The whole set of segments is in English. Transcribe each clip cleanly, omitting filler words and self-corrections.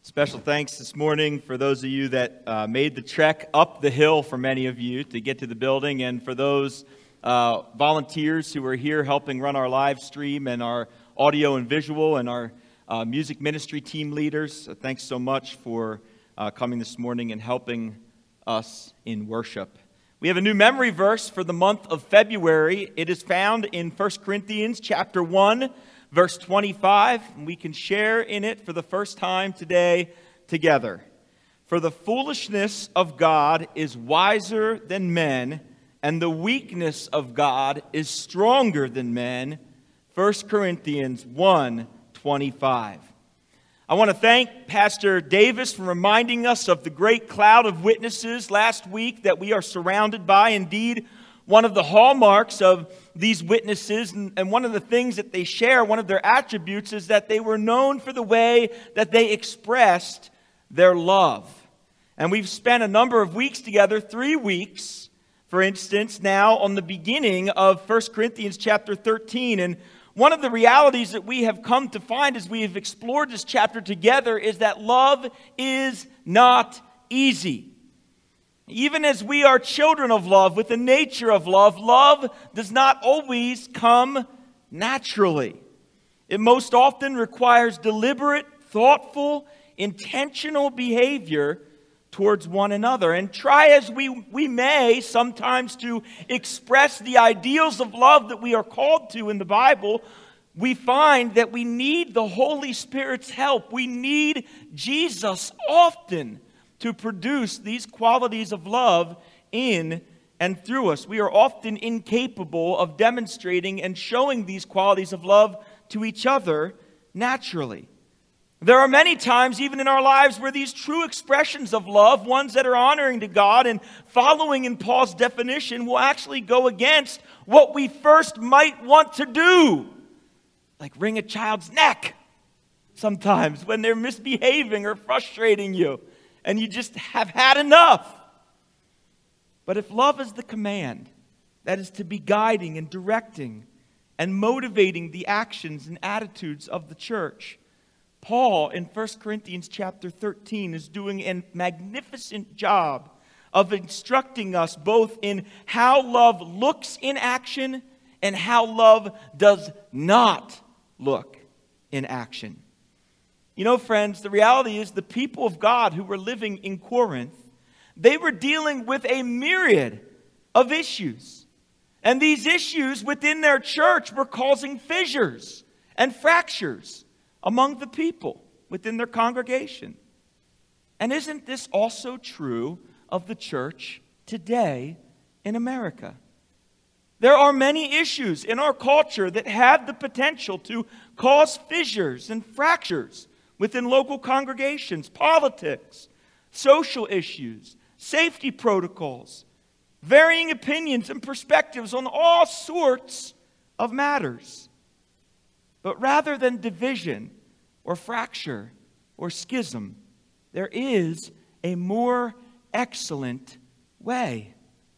Special thanks this morning for those of you that made the trek up the hill, for many of you, to get to the building, and for those volunteers who are here helping run our live stream and our audio and visual and our music ministry team leaders. Thanks so much for coming this morning and helping us in worship. We have a new memory verse for the month of February. It is found in 1 Corinthians chapter 1, verse 25, and we can share in it for the first time today together. For the foolishness of God is wiser than men, and the weakness of God is stronger than men. 1 Corinthians 1:25. I want to thank Pastor Davis for reminding us of the great cloud of witnesses last week that we are surrounded by. Indeed, one of the hallmarks of these witnesses, and one of the things that they share, one of their attributes, is that they were known for the way that they expressed their love. And we've spent a number of weeks together, 3 weeks, for instance, now on the beginning of 1 Corinthians chapter 13. And one of the realities that we have come to find as we have explored this chapter together is that love is not easy. Even as we are children of love, with the nature of love, love does not always come naturally. It most often requires deliberate, thoughtful, intentional behavior towards one another. And try as we may sometimes to express the ideals of love that we are called to in the Bible, we find that we need the Holy Spirit's help. We need Jesus often to produce these qualities of love in and through us. We are often incapable of demonstrating and showing these qualities of love to each other naturally. There are many times, even in our lives, where these true expressions of love, ones that are honoring to God and following in Paul's definition, will actually go against what we first might want to do. Like wring a child's neck sometimes when they're misbehaving or frustrating you, and you just have had enough. But if love is the command that is to be guiding and directing and motivating the actions and attitudes of the church, Paul in 1 Corinthians chapter 13 is doing a magnificent job of instructing us both in how love looks in action and how love does not look in action. You know, friends, the reality is the people of God who were living in Corinth, they were dealing with a myriad of issues. And these issues within their church were causing fissures and fractures among the people within their congregation. And isn't this also true of the church today in America? There are many issues in our culture that have the potential to cause fissures and fractures within local congregations, politics, social issues, safety protocols, varying opinions and perspectives on all sorts of matters. But rather than division or fracture or schism, there is a more excellent way.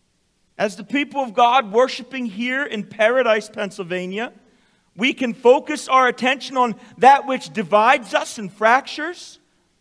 As the people of God worshiping here in Paradise, Pennsylvania, we can focus our attention on that which divides us and fractures,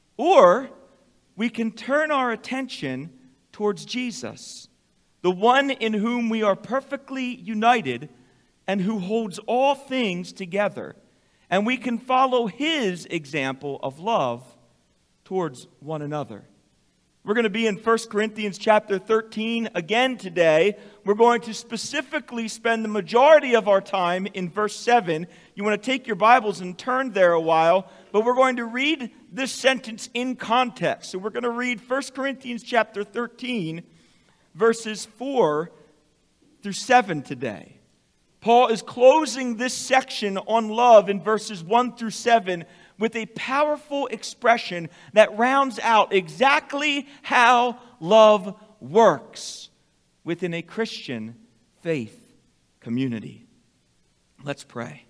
or we can turn our attention towards Jesus, the one in whom we are perfectly united and who holds all things together. And we can follow his example of love towards one another. We're going to be in 1 Corinthians chapter 13 again today. We're going to specifically spend the majority of our time in verse 7. You want to take your Bibles and turn there a while, but we're going to read this sentence in context. So we're going to read 1 Corinthians chapter 13, verses 4 through 7 today. Paul is closing this section on love in verses 1 through 7 with a powerful expression that rounds out exactly how love works within a Christian faith community. Let's pray.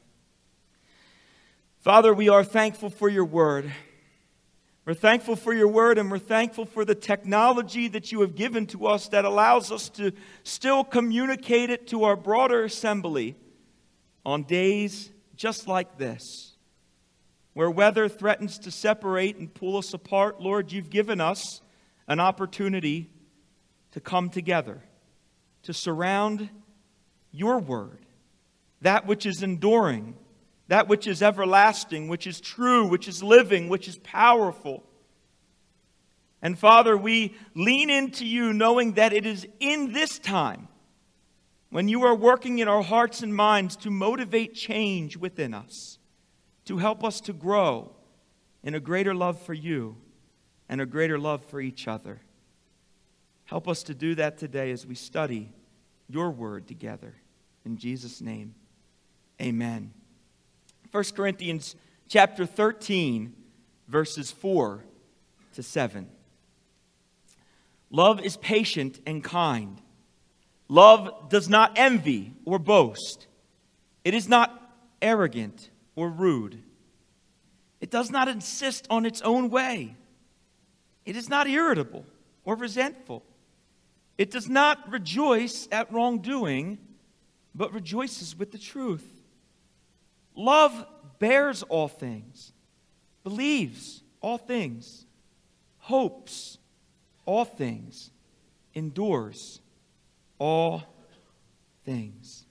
Father, we are thankful for your word. We're thankful for your word, and we're thankful for the technology that you have given to us that allows us to still communicate it to our broader assembly on days just like this. Where weather threatens to separate and pull us apart, Lord, you've given us an opportunity to come together, to surround your word, that which is enduring, that which is everlasting, which is true, which is living, which is powerful. And Father, we lean into you knowing that it is in this time when you are working in our hearts and minds to motivate change within us, to help us to grow in a greater love for you and a greater love for each other. Help us to do that today as we study your word together. In Jesus' name, amen. 1 Corinthians chapter 13, verses 4 to 7. Love is patient and kind. Love does not envy or boast. It is not arrogant or rude. It does not insist on its own way. It is not irritable or resentful. It does not rejoice at wrongdoing, but rejoices with the truth. Love bears all things, believes all things, hopes all things, endures all things.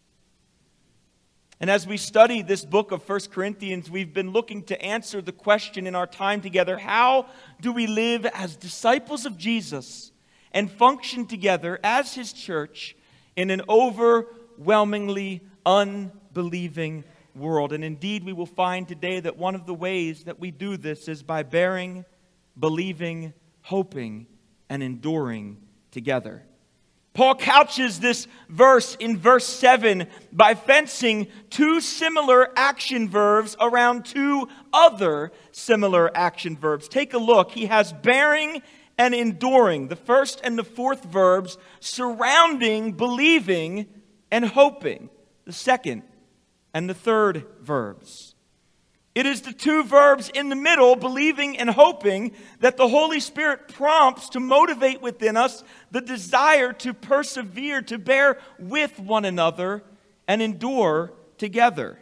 And as we study this book of 1 Corinthians, we've been looking to answer the question in our time together: how do we live as disciples of Jesus and function together as His church in an overwhelmingly unbelieving world? And indeed, we will find today that one of the ways that we do this is by bearing, believing, hoping, and enduring together. Paul couches this verse in verse 7 by fencing two similar action verbs around two other similar action verbs. Take a look. He has bearing and enduring, the first and the fourth verbs, surrounding believing and hoping, the second and the third verbs. It is the two verbs in the middle, believing and hoping, that the Holy Spirit prompts to motivate within us the desire to persevere, to bear with one another and endure together.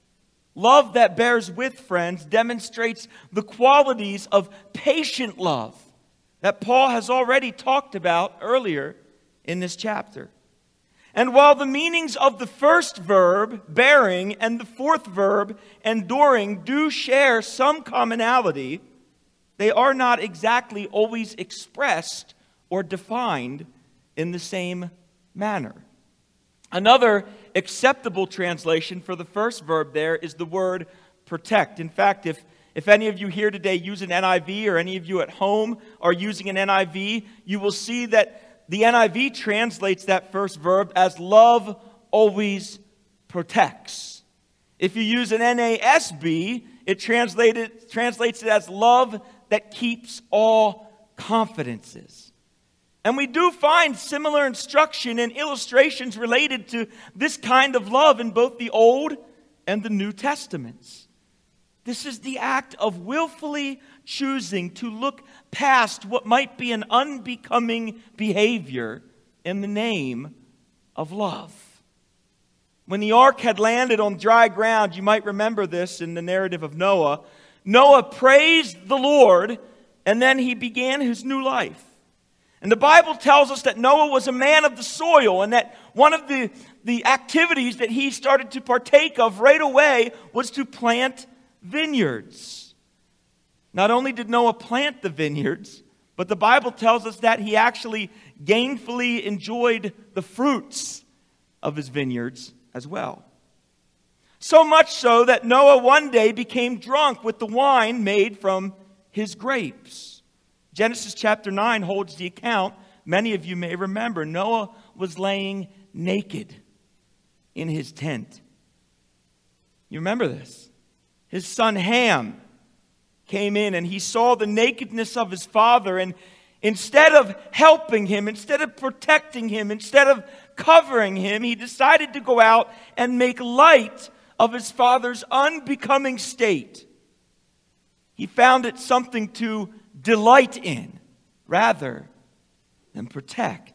Love that bears with, friends, demonstrates the qualities of patient love that Paul has already talked about earlier in this chapter. And while the meanings of the first verb, bearing, and the fourth verb, enduring, do share some commonality, they are not exactly always expressed or defined in the same manner. Another acceptable translation for the first verb there is the word protect. In fact, if any of you here today use an NIV, or any of you at home are using an NIV, you will see that the NIV translates that first verb as love always protects. If you use an NASB, it translates it as love that keeps all confidences. And we do find similar instruction and illustrations related to this kind of love in both the Old and the New Testaments. This is the act of willfully choosing to look past what might be an unbecoming behavior in the name of love. When the ark had landed on dry ground, you might remember this in the narrative of Noah. Noah praised the Lord, and then he began his new life. And the Bible tells us that Noah was a man of the soil, and that one of the activities that he started to partake of right away was to plant vineyards. Not only did Noah plant the vineyards, but the Bible tells us that he actually gainfully enjoyed the fruits of his vineyards as well. So much so that Noah one day became drunk with the wine made from his grapes. Genesis chapter 9 holds the account. Many of you may remember Noah was laying naked in his tent. You remember this? His son Ham came in and he saw the nakedness of his father, and instead of helping him, instead of protecting him, instead of covering him, he decided to go out and make light of his father's unbecoming state. He found it something to delight in rather than protect.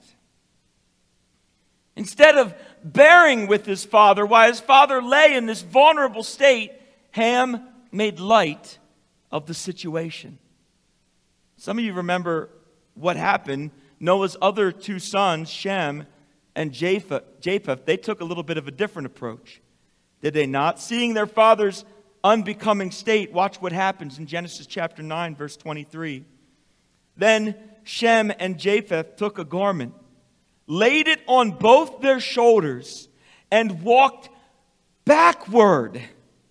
Instead of bearing with his father while his father lay in this vulnerable state, Ham made light of the situation. Some of you remember what happened. Noah's other two sons, Shem and Japheth, they took a little bit of a different approach. Did they not? Seeing their father's unbecoming state, watch what happens in Genesis chapter 9, verse 23. Then Shem and Japheth took a garment, laid it on both their shoulders, and walked backward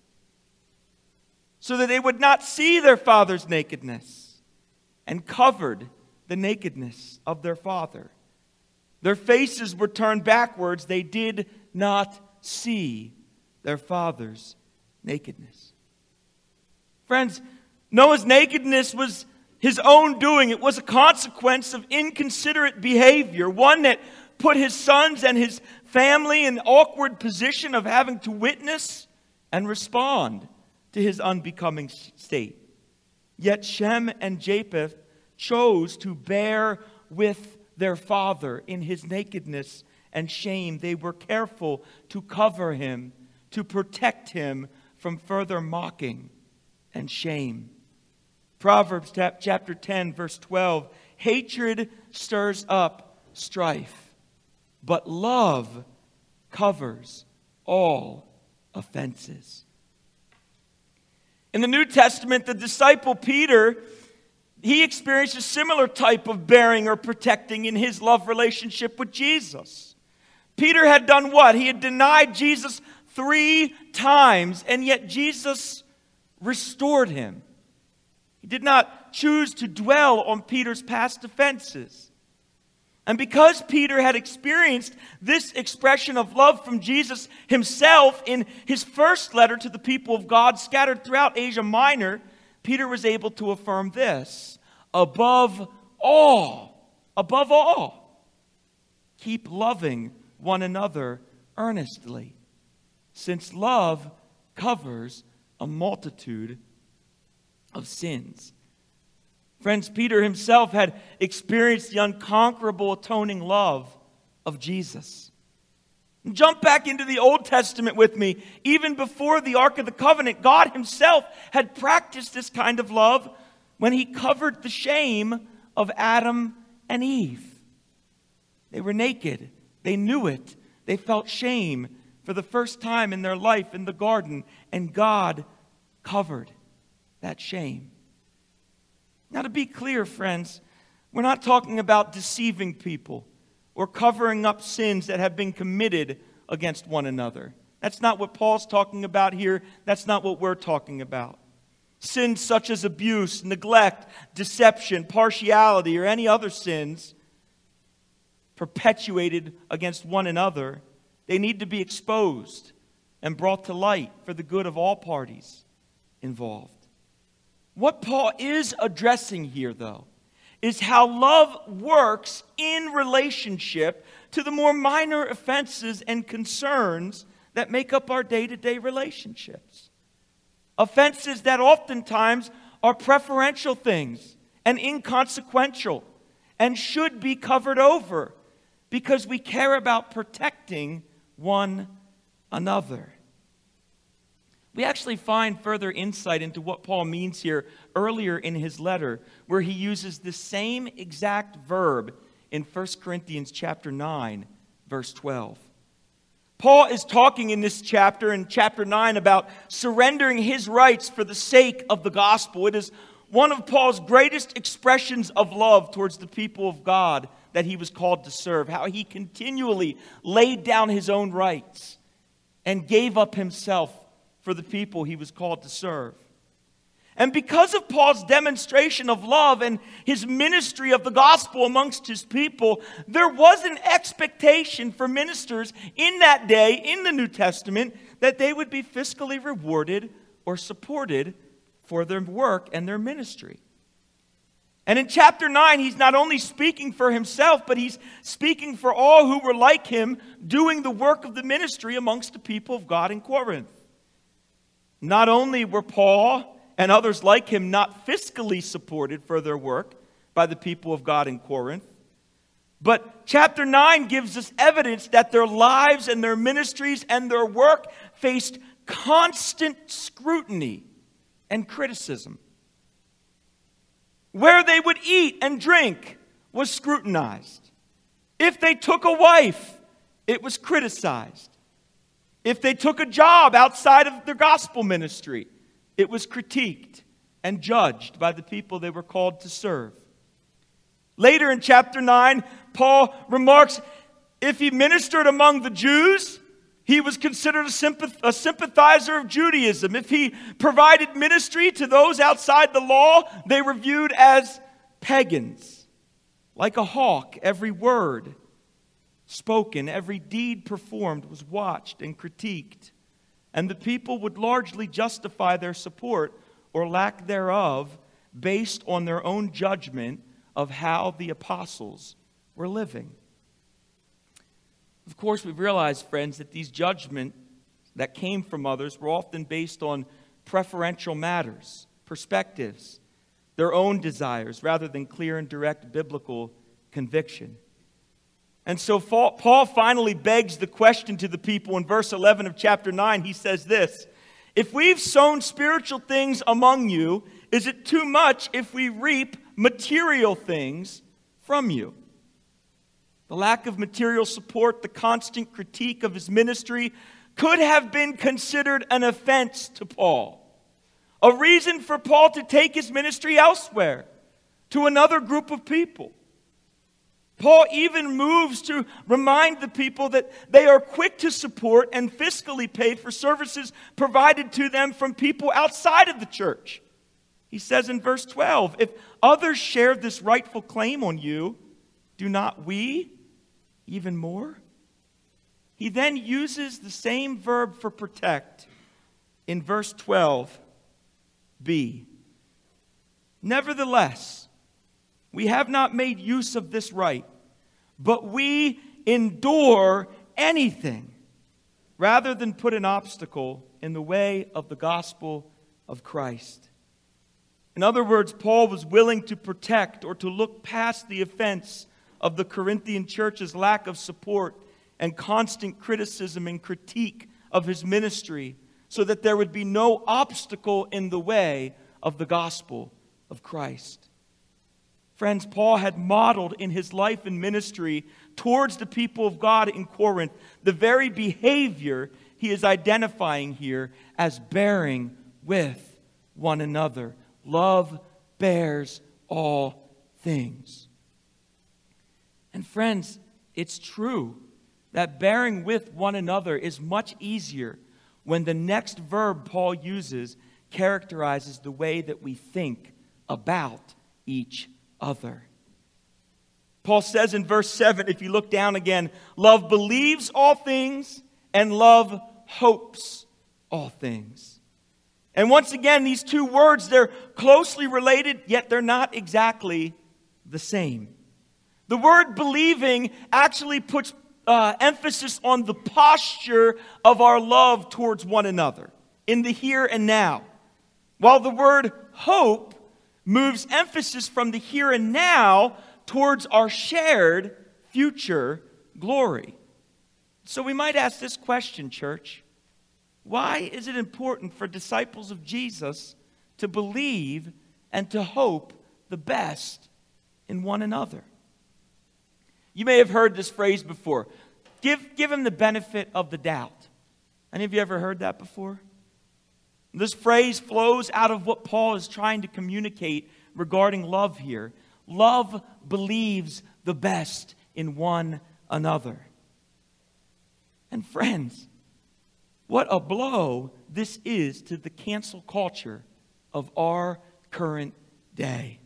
so that they would not see their father's nakedness, and covered the nakedness of their father. Their faces were turned backwards. They did not see their father's nakedness. Friends, Noah's nakedness was his own doing. It was a consequence of inconsiderate behavior, one that put his sons and his family in an awkward position of having to witness and respond to his unbecoming state. Yet Shem and Japheth chose to bear with their father in his nakedness and shame. They were careful to cover him, to protect him from further mocking and shame. Proverbs chapter 10, verse 12, hatred stirs up strife, but love covers all offenses. In the New Testament, the disciple Peter, he experienced a similar type of bearing or protecting in his love relationship with Jesus. Peter had done what? He had denied Jesus 3 times, and yet Jesus restored him. He did not choose to dwell on Peter's past offenses. And because Peter had experienced this expression of love from Jesus himself in his first letter to the people of God scattered throughout Asia Minor, Peter was able to affirm this: above all, keep loving one another earnestly, since love covers a multitude of sins. Friends, Peter himself had experienced the unconquerable atoning love of Jesus. Jump back into the Old Testament with me. Even before the Ark of the Covenant, God himself had practiced this kind of love when he covered the shame of Adam and Eve. They were naked. They knew it. They felt shame for the first time in their life in the garden, and God covered that shame. Now, to be clear, friends, we're not talking about deceiving people or covering up sins that have been committed against one another. That's not what Paul's talking about here. That's not what we're talking about. Sins such as abuse, neglect, deception, partiality, or any other sins perpetuated against one another, they need to be exposed and brought to light for the good of all parties involved. What Paul is addressing here, though, is how love works in relationship to the more minor offenses and concerns that make up our day-to-day relationships. Offenses that oftentimes are preferential things and inconsequential and should be covered over because we care about protecting one another. We actually find further insight into what Paul means here earlier in his letter, where he uses the same exact verb in 1 Corinthians chapter 9, verse 12. Paul is talking in this chapter, in chapter 9, about surrendering his rights for the sake of the gospel. It is one of Paul's greatest expressions of love towards the people of God that he was called to serve, how he continually laid down his own rights and gave up himself for the people he was called to serve. And because of Paul's demonstration of love and his ministry of the gospel amongst his people, there was an expectation for ministers in that day, in the New Testament, that they would be fiscally rewarded or supported for their work and their ministry. And in chapter 9, he's not only speaking for himself, but he's speaking for all who were like him, doing the work of the ministry amongst the people of God in Corinth. Not only were Paul and others like him not fiscally supported for their work by the people of God in Corinth, but chapter 9 gives us evidence that their lives and their ministries and their work faced constant scrutiny and criticism. Where they would eat and drink was scrutinized. If they took a wife, it was criticized. If they took a job outside of their gospel ministry, it was critiqued and judged by the people they were called to serve. Later in chapter 9, Paul remarks, if he ministered among the Jews, he was considered a sympathizer of Judaism. If he provided ministry to those outside the law, they were viewed as pagans. Like a hawk, every word spoken, every deed performed was watched and critiqued. And the people would largely justify their support or lack thereof based on their own judgment of how the apostles were living. Of course, we realize, friends, that these judgments that came from others were often based on preferential matters, perspectives, their own desires, rather than clear and direct biblical conviction. And so Paul finally begs the question to the people in verse 11 of chapter 9. He says this, if we've sown spiritual things among you, is it too much if we reap material things from you? The lack of material support, the constant critique of his ministry could have been considered an offense to Paul. A reason for Paul to take his ministry elsewhere, to another group of people. Paul even moves to remind the people that they are quick to support and fiscally pay for services provided to them from people outside of the church. He says in verse 12, if others share this rightful claim on you, do not we even more? He then uses the same verb for protect in verse 12b. Nevertheless, we have not made use of this right, but we endure anything rather than put an obstacle in the way of the gospel of Christ. In other words, Paul was willing to protect or to look past the offense of the Corinthian church's lack of support and constant criticism and critique of his ministry so that there would be no obstacle in the way of the gospel of Christ. Friends, Paul had modeled in his life and ministry towards the people of God in Corinth the very behavior he is identifying here as bearing with one another. Love bears all things. And friends, it's true that bearing with one another is much easier when the next verb Paul uses characterizes the way that we think about each other. Paul says in verse 7, if you look down again, love believes all things and love hopes all things. And once again, these two words, they're closely related, yet they're not exactly the same. The word believing actually puts emphasis on the posture of our love towards one another in the here and now, while the word hope moves emphasis from the here and now towards our shared future glory. So we might ask this question, church. Why is it important for disciples of Jesus to believe and to hope the best in one another? You may have heard this phrase before. Give him the benefit of the doubt. Any of you ever heard that before? This phrase flows out of what Paul is trying to communicate regarding love here. Love believes the best in one another. And friends, what a blow this is to the cancel culture of our current day.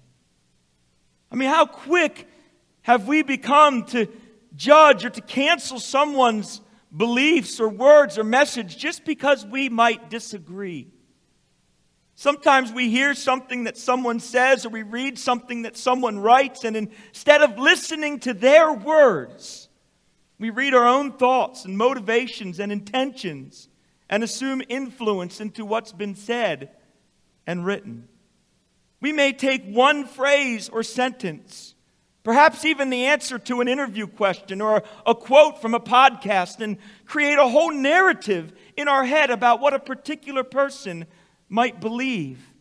I mean, how quick have we become to judge or to cancel someone's beliefs or words or message just because we might disagree? Sometimes we hear something that someone says or we read something that someone writes, and instead of listening to their words, we read our own thoughts and motivations and intentions and assume influence into what's been said and written. We may take one phrase or sentence, perhaps even the answer to an interview question or a quote from a podcast, and create a whole narrative in our head about what a particular person might believe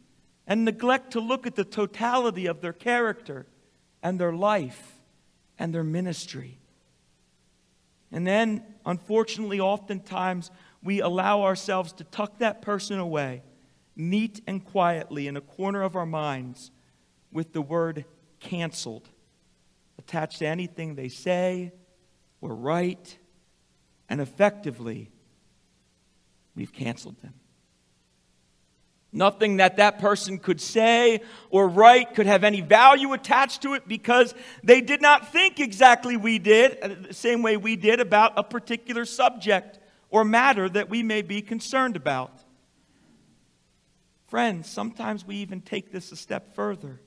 and neglect to look at the totality of their character and their life and their ministry. And then, unfortunately, oftentimes we allow ourselves to tuck that person away, neat and quietly in a corner of our minds, with the word canceled attached to anything they say or write, and effectively, we've canceled them. Nothing that person could say or write could have any value attached to it because they did not think exactly the same way we did about a particular subject or matter that we may be concerned about. Friends, sometimes we even take this a step further.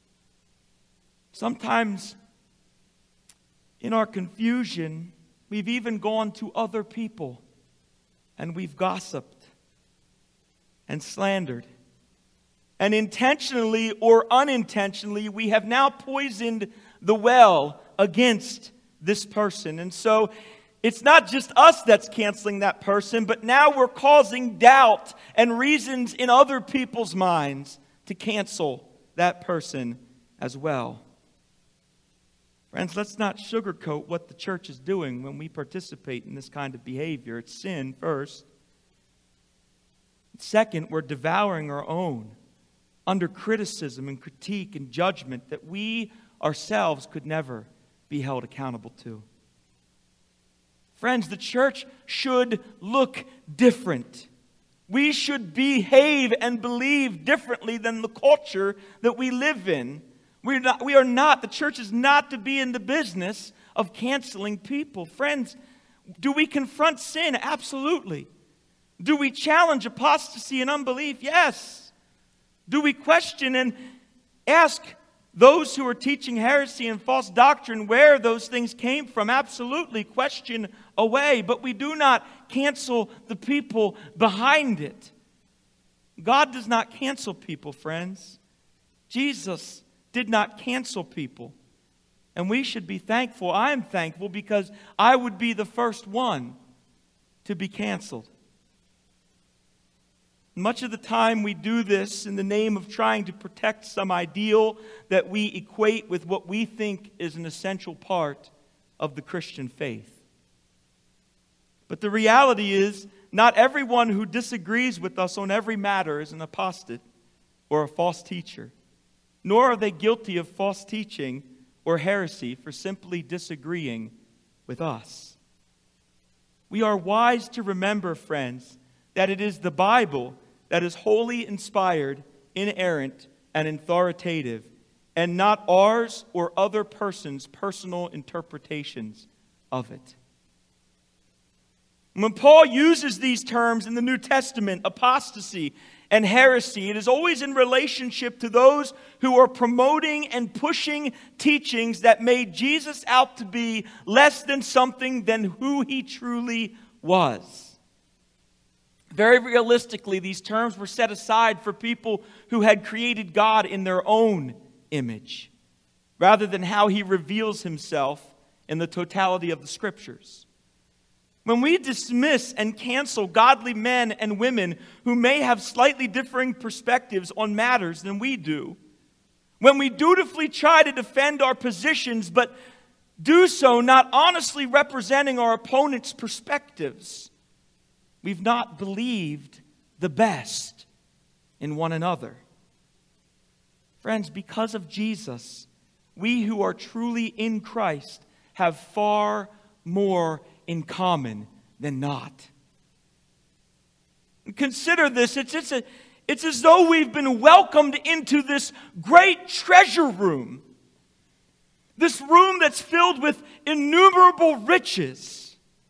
Sometimes in our confusion, we've even gone to other people and we've gossiped and slandered. And intentionally or unintentionally, we have now poisoned the well against this person. And so it's not just us that's canceling that person, but now we're causing doubt and reasons in other people's minds to cancel that person as well. Friends, let's not sugarcoat what the church is doing when we participate in this kind of behavior. It's sin, first. Second, we're devouring our own under criticism and critique and judgment that we ourselves could never be held accountable to. Friends, the church should look different. We should behave and believe differently than the culture that we live in. The church is not to be in the business of canceling people. Friends, do we confront sin? Absolutely. Do we challenge apostasy and unbelief? Yes. Do we question and ask those who are teaching heresy and false doctrine where those things came from? Absolutely. Question away. But we do not cancel the people behind it. God does not cancel people, friends. Jesus did not cancel people. And we should be thankful. I am thankful because I would be the first one to be canceled. Much of the time we do this in the name of trying to protect some ideal that we equate with what we think is an essential part of the Christian faith. But the reality is, not everyone who disagrees with us on every matter is an apostate or a false teacher, nor are they guilty of false teaching or heresy for simply disagreeing with us. We are wise to remember, friends, that it is the Bible that is wholly inspired, inerrant, and authoritative, and not ours or other persons' personal interpretations of it. When Paul uses these terms in the New Testament, apostasy and heresy, it is always in relationship to those who are promoting and pushing teachings that made Jesus out to be less than something than who he truly was. Very realistically, these terms were set aside for people who had created God in their own image, rather than how he reveals himself in the totality of the Scriptures. When we dismiss and cancel godly men and women who may have slightly differing perspectives on matters than we do, when we dutifully try to defend our positions but do so not honestly representing our opponent's perspectives, we've not believed the best in one another. Friends, because of Jesus, we who are truly in Christ have far more in common than not. Consider this. It's as though we've been welcomed into this great treasure room. This room that's filled with innumerable riches.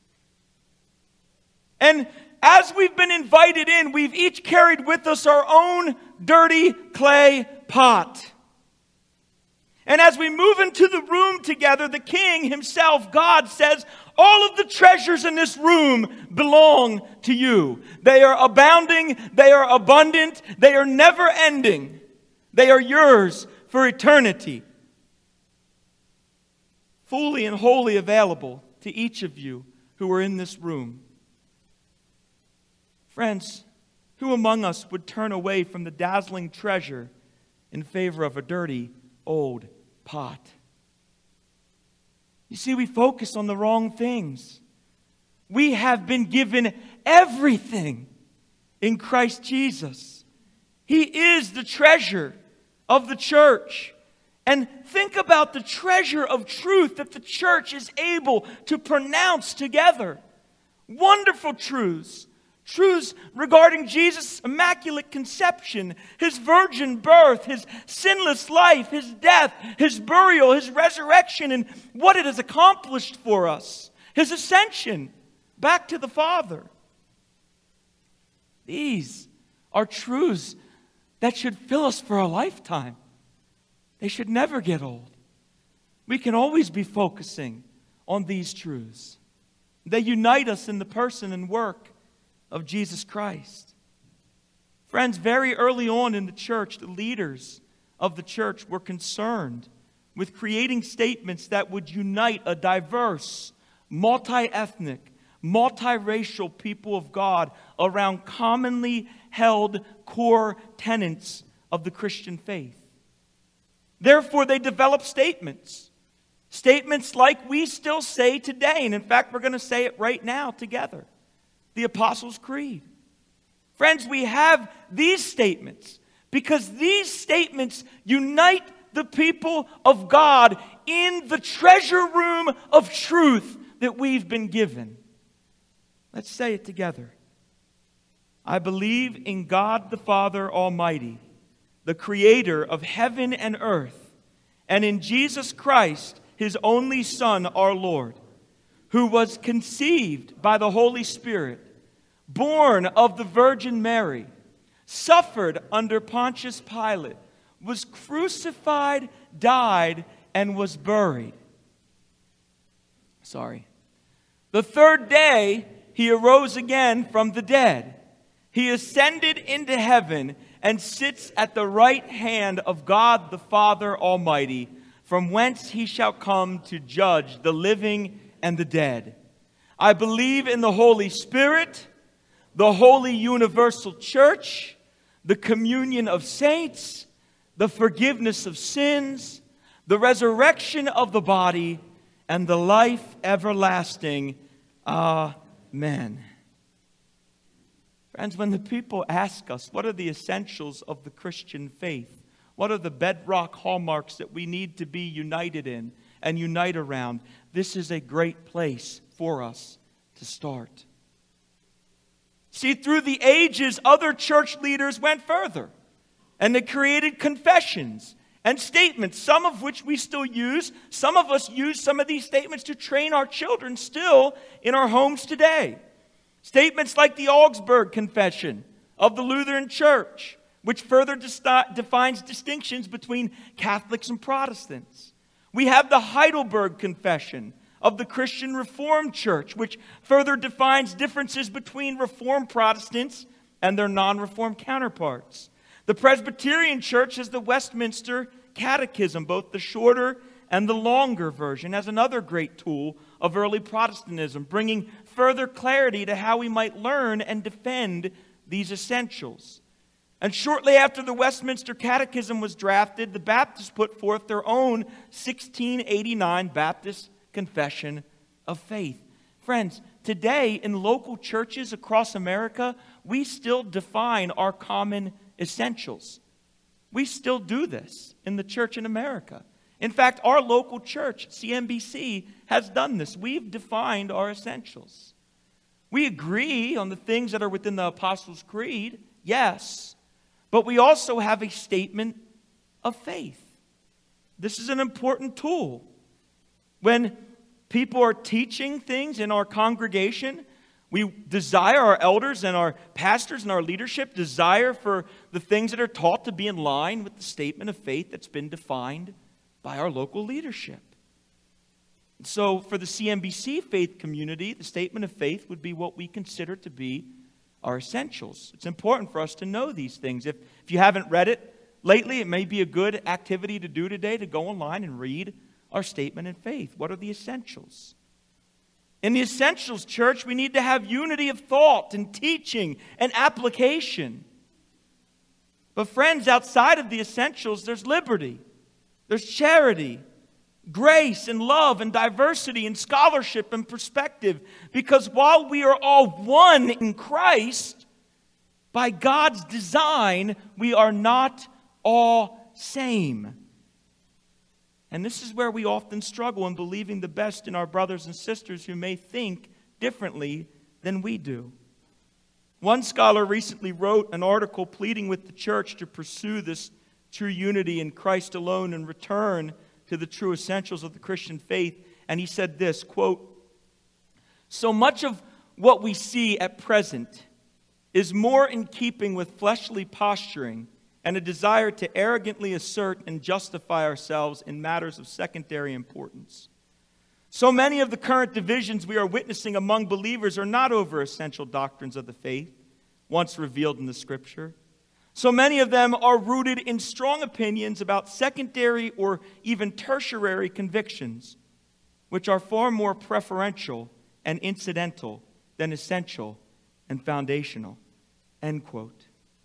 And as we've been invited in, we've each carried with us our own dirty clay pot. And as we move into the room together, the King himself, God, says, all of the treasures in this room belong to you. They are abounding, they are abundant, they are never ending. They are yours for eternity. Fully and wholly available to each of you who are in this room. Friends, Who among us would turn away from the dazzling treasure in favor of a dirty old pot? You see, we focus on the wrong things. We have been given everything in Christ Jesus. He is the treasure of the church. And think about the treasure of truth that the church is able to pronounce together. Wonderful truths. Truths regarding Jesus' immaculate conception, His virgin birth, His sinless life, His death, His burial, His resurrection, and what it has accomplished for us. His ascension back to the Father. These are truths that should fill us for a lifetime. They should never get old. We can always be focusing on these truths. They unite us in the person and work of Jesus Christ. Friends, very early on in the church, the leaders of the church were concerned with creating statements that would unite a diverse, multi-ethnic, multiracial people of God around commonly held core tenets of the Christian faith. Therefore, they developed statements. Statements like we still say today. And in fact, we're going to say it right now together. The Apostles' Creed. Friends, we have these statements because these statements unite the people of God in the treasure room of truth that we've been given. Let's say it together. I believe in God the Father Almighty, the Creator of heaven and earth, and in Jesus Christ, His only Son, our Lord, who was conceived by the Holy Spirit, born of the Virgin Mary, suffered under Pontius Pilate, was crucified, died, and was buried. The third day, He arose again from the dead. He ascended into heaven and sits at the right hand of God the Father Almighty, from whence He shall come to judge the living and the dead. I believe in the Holy Spirit, the holy universal church, the communion of saints, the forgiveness of sins, the resurrection of the body, and the life everlasting. Amen. Friends, when the people ask us, what are the essentials of the Christian faith? What are the bedrock hallmarks that we need to be united in and unite around? This is a great place for us to start. See, through the ages, other church leaders went further, and they created confessions and statements, some of which we still use. Some of us use some of these statements to train our children still in our homes today. Statements like the Augsburg Confession of the Lutheran Church, which further defines distinctions between Catholics and Protestants. We have the Heidelberg Confession of the Christian Reformed Church, which further defines differences between Reformed Protestants and their non-Reformed counterparts. The Presbyterian Church has the Westminster Catechism, both the shorter and the longer version, as another great tool of early Protestantism, bringing further clarity to how we might learn and defend these essentials. And shortly after the Westminster Catechism was drafted, the Baptists put forth their own 1689 Baptist Confession of Faith. Friends, today in local churches across America, we still define our common essentials. We still do this in the church in America. In fact, our local church, CMBC, has done this. We've defined our essentials. We agree on the things that are within the Apostles' Creed, yes, but we also have a statement of faith. This is an important tool. When people are teaching things in our congregation, we desire, our elders and our pastors and our leadership desire for the things that are taught to be in line with the statement of faith that's been defined by our local leadership. So for the CMBC faith community, the statement of faith would be what we consider to be our essentials. It's important for us to know these things. If you haven't read it lately, it may be a good activity to do today, to go online and read our statement of faith. What are the essentials? In the Essentials Church, we need to have unity of thought and teaching and application. But friends, outside of the Essentials, there's liberty, there's charity, grace and love and diversity and scholarship and perspective. Because while we are all one in Christ, by God's design, we are not all same. And this is where we often struggle in believing the best in our brothers and sisters who may think differently than we do. One scholar recently wrote an article pleading with the church to pursue this true unity in Christ alone and return to the true essentials of the Christian faith. And he said this, quote, "So much of what we see at present is more in keeping with fleshly posturing and a desire to arrogantly assert and justify ourselves in matters of secondary importance. So many of the current divisions we are witnessing among believers are not over essential doctrines of the faith, once revealed in the Scripture. So many of them are rooted in strong opinions about secondary or even tertiary convictions, which are far more preferential and incidental than essential and foundational." End quote.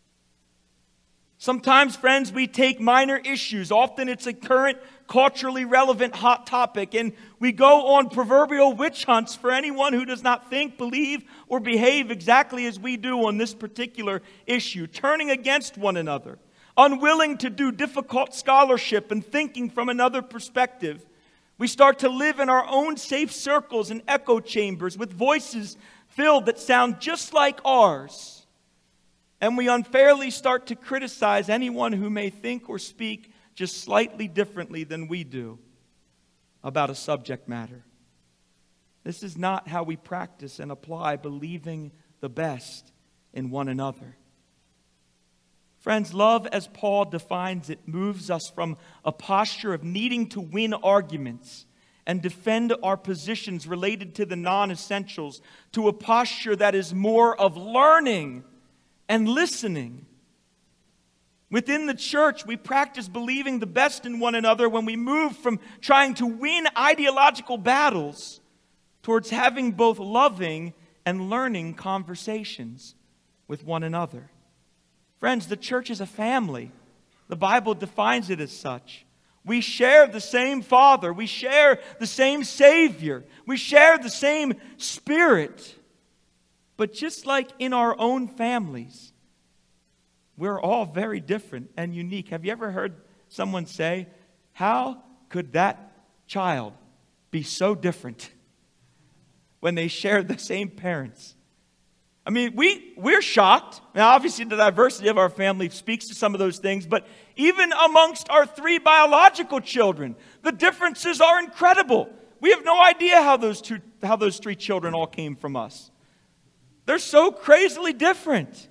Sometimes, friends, we take minor issues. Often it's a current, culturally relevant hot topic, and we go on proverbial witch hunts for anyone who does not think, believe, or behave exactly as we do on this particular issue, turning against one another, unwilling to do difficult scholarship and thinking from another perspective. We start to live in our own safe circles and echo chambers with voices filled that sound just like ours. And we unfairly start to criticize anyone who may think or speak just slightly differently than we do about a subject matter. This is not how we practice and apply believing the best in one another. Friends, love, as Paul defines it, moves us from a posture of needing to win arguments and defend our positions related to the non-essentials to a posture that is more of learning and listening. Within the church, we practice believing the best in one another when we move from trying to win ideological battles towards having both loving and learning conversations with one another. Friends, the church is a family. The Bible defines it as such. We share the same Father. We share the same Savior. We share the same Spirit. But just like in our own families, we're all very different and unique. Have you ever heard someone say, "How could that child be so different?" when they share the same parents? I mean, we're shocked. Now, obviously, the diversity of our family speaks to some of those things, but even amongst our 3 biological children, the differences are incredible. We have no idea how those 3 children all came from us. They're so crazily different.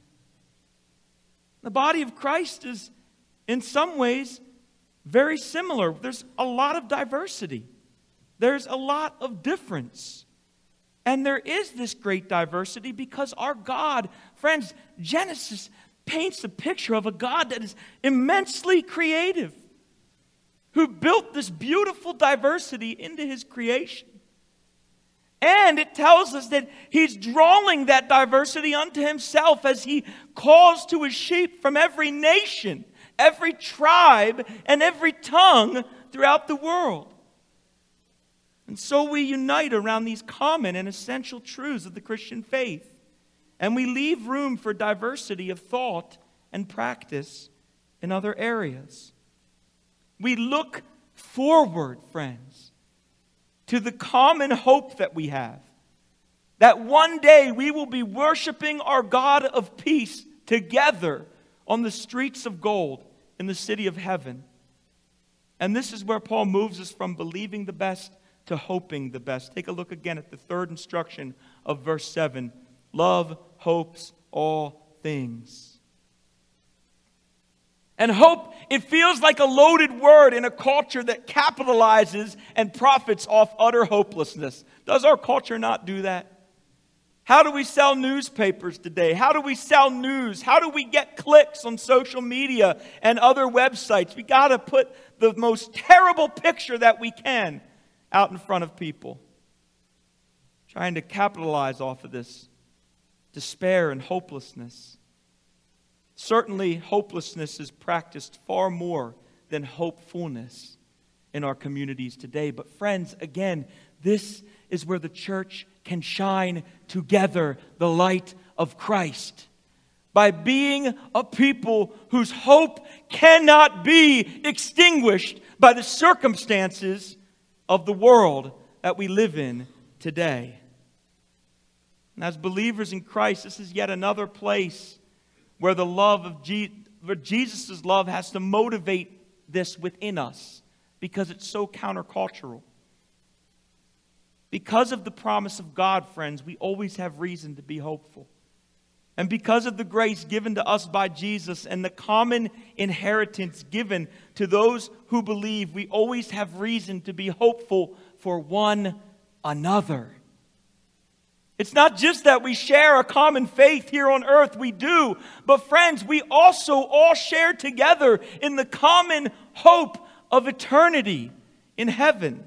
The body of Christ is, in some ways, very similar. There's a lot of diversity. There's a lot of difference. And there is this great diversity because our God, friends, Genesis paints a picture of a God that is immensely creative, who built this beautiful diversity into His creation. And it tells us that He's drawing that diversity unto Himself as He calls to His sheep from every nation, every tribe, and every tongue throughout the world. And so we unite around these common and essential truths of the Christian faith. And we leave room for diversity of thought and practice in other areas. We look forward, friends, to the common hope that we have, that one day we will be worshiping our God of peace together on the streets of gold in the city of heaven. And this is where Paul moves us from believing the best to hoping the best. Take a look again at the 3rd instruction of verse 7. Love hopes all things. And hope, it feels like a loaded word in a culture that capitalizes and profits off utter hopelessness. Does our culture not do that? How do we sell newspapers today? How do we sell news? How do we get clicks on social media and other websites? We got to put the most terrible picture that we can out in front of people. trying to capitalize off of this despair and hopelessness. Certainly, hopelessness is practiced far more than hopefulness in our communities today. But friends, again, this is where the church can shine together the light of Christ. By being a people whose hope cannot be extinguished by the circumstances of the world that we live in today. And as believers in Christ, this is yet another place where the love of Jesus' love has to motivate this within us, because it's so countercultural. Because of the promise of God, friends, we always have reason to be hopeful. And because of the grace given to us by Jesus and the common inheritance given to those who believe, we always have reason to be hopeful for one another. It's not just that we share a common faith here on earth, we do. But friends, we also all share together in the common hope of eternity in heaven.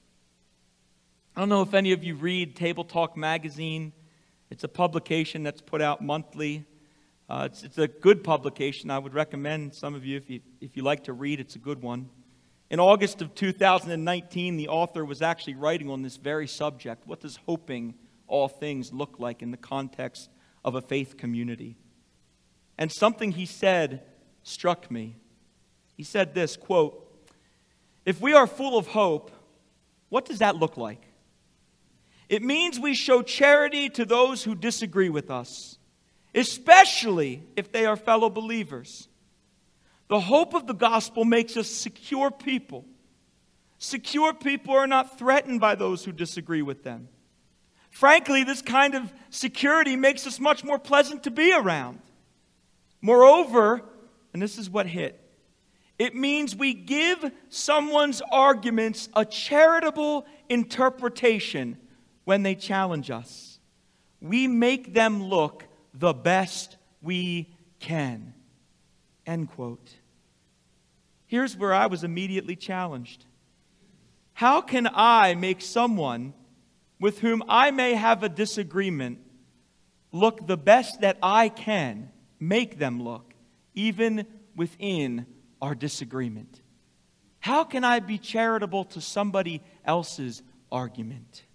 I don't know if any of you read Table Talk magazine. It's a publication that's put out monthly. It's a good publication. I would recommend some of you, if you like to read, it's a good one. In August of 2019, the author was actually writing on this very subject. What does hoping all things look like in the context of a faith community? And something he said struck me. He said this, quote, "If we are full of hope, what does that look like? It means we show charity to those who disagree with us, especially if they are fellow believers. The hope of the gospel makes us secure people. Secure people are not threatened by those who disagree with them. Frankly, this kind of security makes us much more pleasant to be around. Moreover, and this is what hit, it means we give someone's arguments a charitable interpretation when they challenge us. We make them look the best we can." End quote. Here's where I was immediately challenged. How can I make someone with whom I may have a disagreement look the best that I can make them look, even within our disagreement? How can I be charitable to somebody else's argument?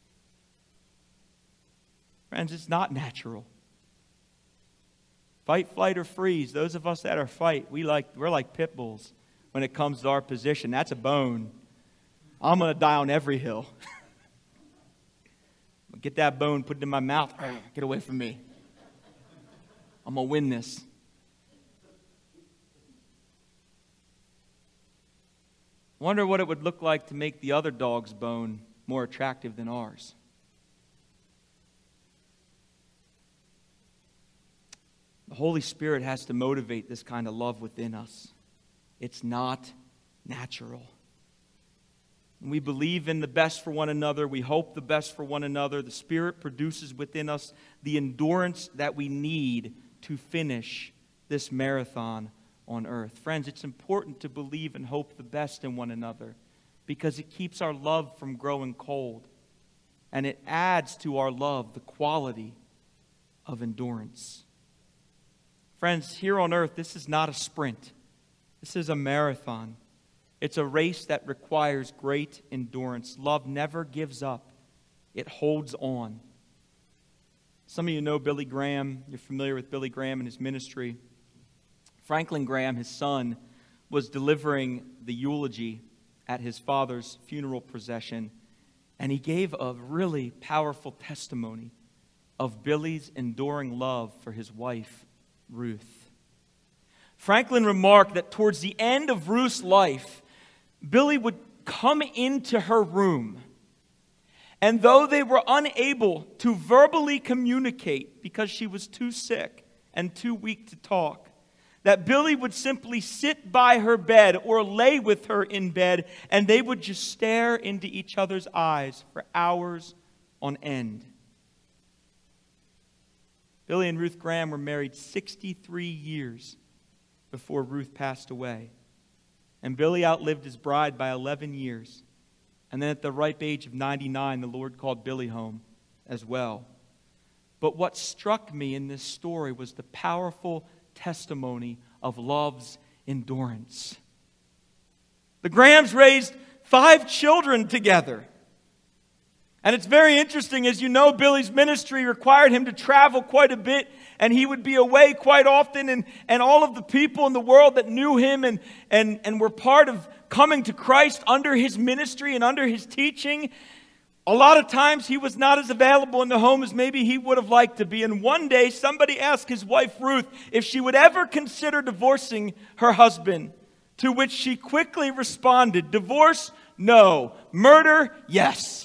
Friends, it's not natural. Fight, flight, or freeze. Those of us that are fight, we're like pit bulls when it comes to our position. That's a bone. I'm going to die on every hill. Get that bone, put it in my mouth. Get away from me. I'm going to win this. Wonder what it would look like to make the other dog's bone more attractive than ours. The Holy Spirit has to motivate this kind of love within us. It's not natural. We believe in the best for one another. We hope the best for one another. The Spirit produces within us the endurance that we need to finish this marathon on earth. Friends, it's important to believe and hope the best in one another because it keeps our love from growing cold. And it adds to our love the quality of endurance. Friends, here on earth, this is not a sprint. This is a marathon. It's a race that requires great endurance. Love never gives up. It holds on. Some of you know Billy Graham. You're familiar with Billy Graham and his ministry. Franklin Graham, his son, was delivering the eulogy at his father's funeral procession, and he gave a really powerful testimony of Billy's enduring love for his wife, Ruth. Franklin remarked that towards the end of Ruth's life, Billy would come into her room, and though they were unable to verbally communicate because she was too sick and too weak to talk, that Billy would simply sit by her bed or lay with her in bed, and they would just stare into each other's eyes for hours on end. Billy and Ruth Graham were married 63 years before Ruth passed away. And Billy outlived his bride by 11 years. And then at the ripe age of 99, the Lord called Billy home as well. But what struck me in this story was the powerful testimony of love's endurance. The Grahams raised 5 children together. And it's very interesting, as you know, Billy's ministry required him to travel quite a bit, and he would be away quite often, and all of the people in the world that knew him and were part of coming to Christ under his ministry and under his teaching, a lot of times he was not as available in the home as maybe he would have liked to be. And one day somebody asked his wife Ruth if she would ever consider divorcing her husband, to which she quickly responded, "Divorce, no. Murder, yes."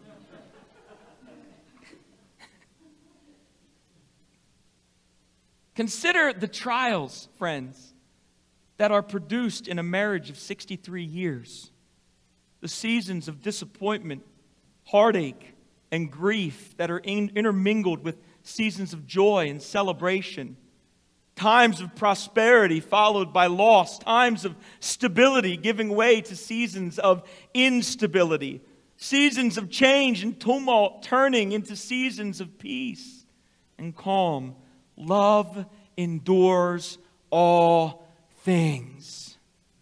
Consider the trials, friends, that are produced in a marriage of 63 years. The seasons of disappointment, heartache, and grief that are intermingled with seasons of joy and celebration. Times of prosperity followed by loss. Times of stability giving way to seasons of instability. Seasons of change and tumult turning into seasons of peace and calm. Love endures all things.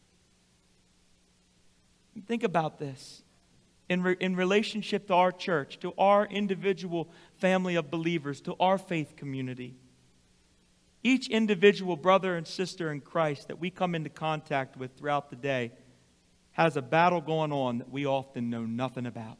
Think about this. In relationship to our church, to our individual family of believers, to our faith community. Each individual brother and sister in Christ that we come into contact with throughout the day has a battle going on that we often know nothing about.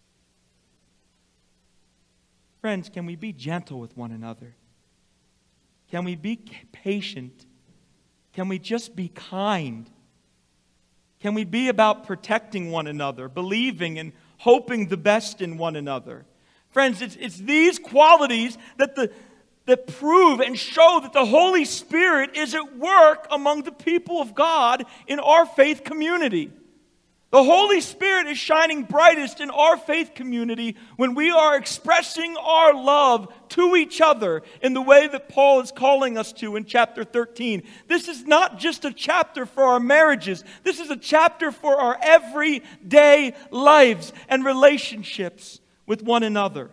Friends, can we be gentle with one another? Can we be patient? Can we just be kind? Can we be about protecting one another, believing and hoping the best in one another? Friends, it's these qualities that prove and show that the Holy Spirit is at work among the people of God in our faith community. The Holy Spirit is shining brightest in our faith community when we are expressing our love to each other in the way that Paul is calling us to in chapter 13. This is not just a chapter for our marriages. This is a chapter for our everyday lives and relationships with one another.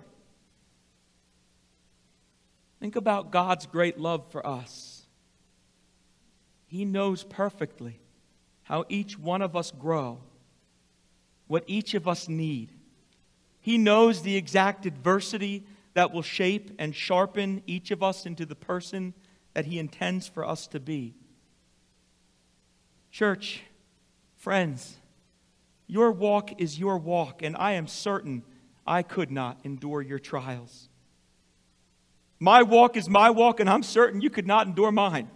Think about God's great love for us. He knows perfectly how each one of us grow, what each of us need. He knows the exact adversity that will shape and sharpen each of us into the person that He intends for us to be. Church, friends, your walk is your walk, and I am certain I could not endure your trials. My walk is my walk, and I'm certain you could not endure mine.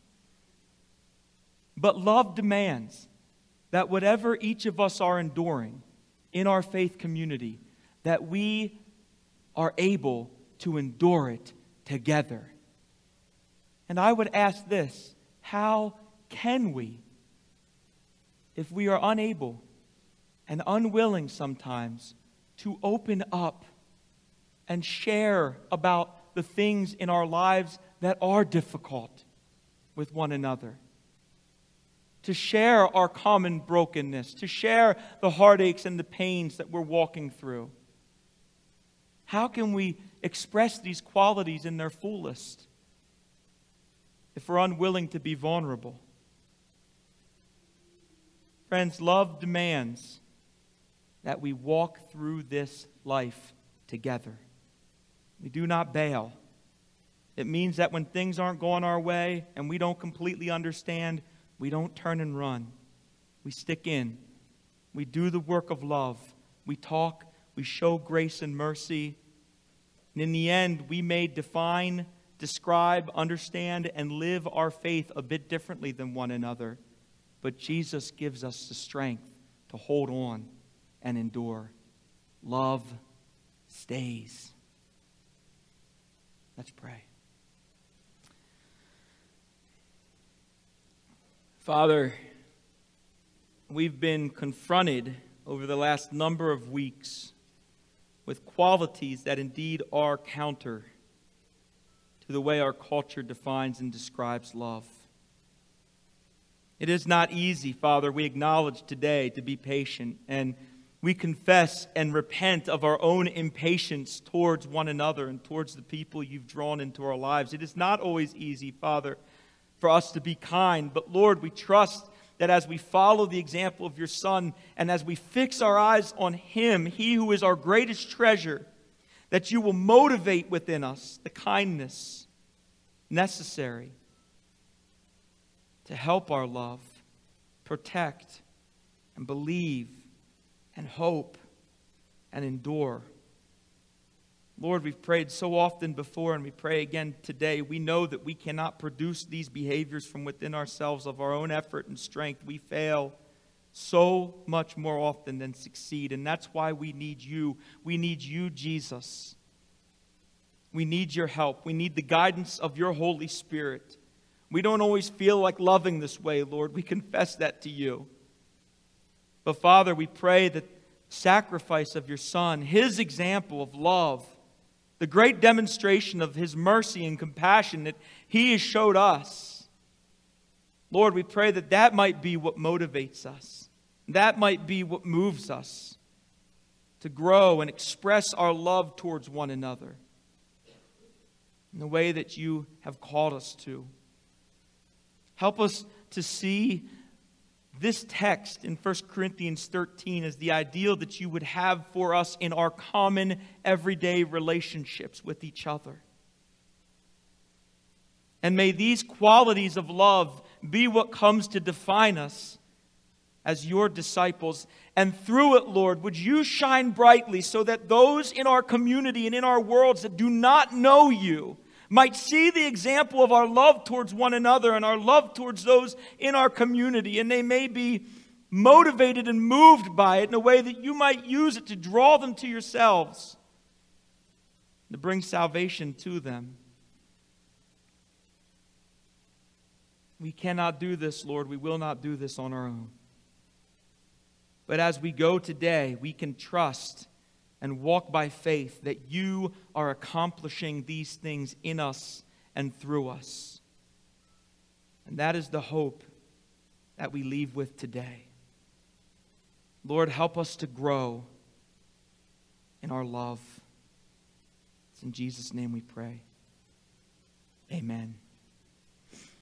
But love demands that whatever each of us are enduring in our faith community, that we are able to endure it together. And I would ask this, how can we, if we are unable and unwilling sometimes to open up and share about the things in our lives that are difficult with one another? To share our common brokenness, to share the heartaches and the pains that we're walking through. How can we express these qualities in their fullest if we're unwilling to be vulnerable? Friends, love demands that we walk through this life together. We do not bail. It means that when things aren't going our way and we don't completely understand, we don't turn and run. We stick in. We do the work of love. We talk. We show grace and mercy. And in the end, we may define, describe, understand, and live our faith a bit differently than one another. But Jesus gives us the strength to hold on and endure. Love stays. Let's pray. Father, we've been confronted over the last number of weeks with qualities that indeed are counter to the way our culture defines and describes love. It is not easy, Father, we acknowledge today, to be patient. And We confess and repent of our own impatience towards one another and towards the people you've drawn into our lives. It is not always easy, Father, for us to be kind, but Lord, we trust that as we follow the example of your Son and as we fix our eyes on him, he who is our greatest treasure, that you will motivate within us the kindness necessary to help our love, protect, and believe, and hope, and endure. Lord, we've prayed so often before, and we pray again today. We know that we cannot produce these behaviors from within ourselves of our own effort and strength. We fail so much more often than succeed, and that's why we need you. We need you, Jesus. We need your help. We need the guidance of your Holy Spirit. We don't always feel like loving this way, Lord. We confess that to you. But Father, we pray that sacrifice of your Son, his example of love, the great demonstration of his mercy and compassion that he has showed us, Lord, we pray that that might be what motivates us. That might be what moves us to grow and express our love towards one another in the way that you have called us to. Help us to see this text in 1 Corinthians 13 as the ideal that you would have for us in our common everyday relationships with each other. And may these qualities of love be what comes to define us as your disciples. And through it, Lord, would you shine brightly so that those in our community and in our worlds that do not know you might see the example of our love towards one another and our love towards those in our community, and they may be motivated and moved by it in a way that you might use it to draw them to yourselves, to bring salvation to them. We cannot do this, Lord. We will not do this on our own. But as we go today, we can trust and walk by faith that you are accomplishing these things in us and through us. And that is the hope that we leave with today. Lord, help us to grow in our love. It's in Jesus' name we pray. Amen.